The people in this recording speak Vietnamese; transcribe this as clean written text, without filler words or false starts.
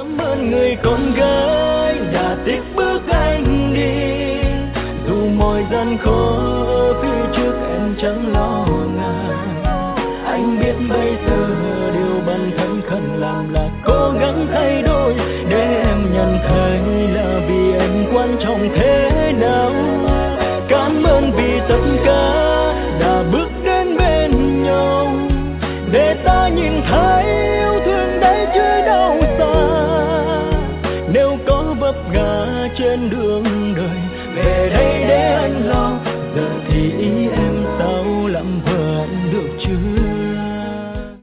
Cảm ơn người con gái đã tiếp bước anh đi, dù mọi gian khó phía trước em chẳng lo ngại. Anh biết bây giờ điều bản thân cần làm là cố gắng thay đổi, để em nhận thấy là vì em quan trọng thế nào. Cảm ơn vì tất cả đã bước đến bên nhau, để ta nhìn thấy yêu thương đấy chứ đâu xa. Nếu có vấp ngã trên đường đời, về đây để anh lo. Giờ thì ý em sao làm vợ anh được chứ?